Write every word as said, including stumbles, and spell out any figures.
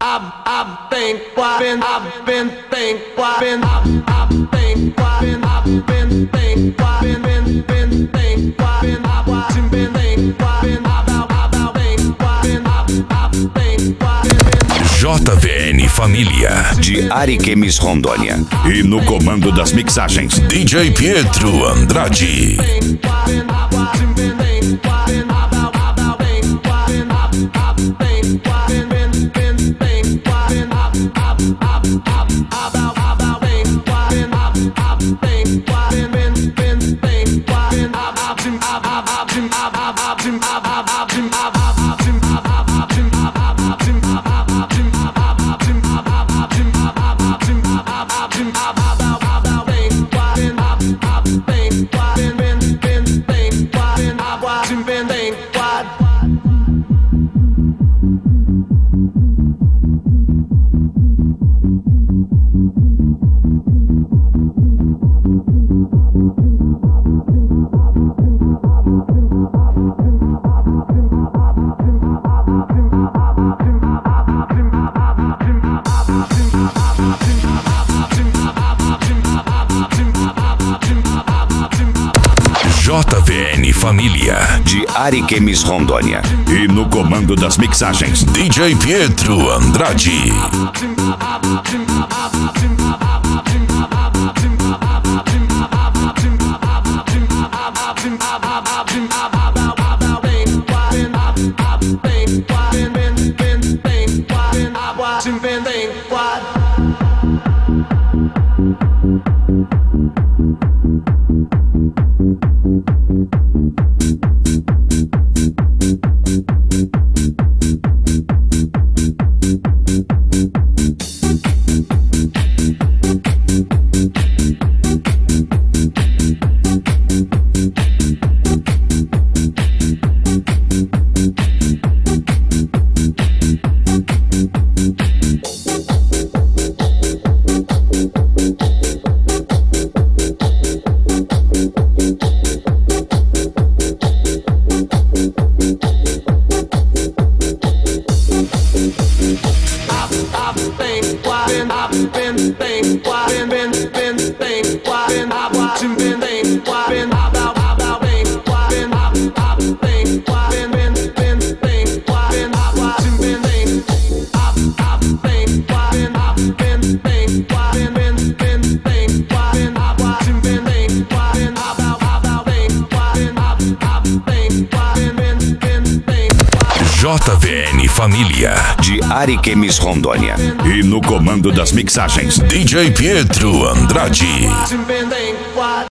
I've been, I've been, I've been, think, I've been, I've been, I've been, I've been, think, I've been, been, been, think, I've been, I've been, think, I've been, about, about, think, I've been, I've been, J V N Família de Ariquemes, Rondônia. E no comando das mixagens, D J Pietro Andrade. J V N Família de Ariquemes, Rondônia. E no comando das mixagens, D J Pietro Andrade. J V N Família de Ariquemes, Rondônia. E no comando das mixagens, D J Pietro Andrade.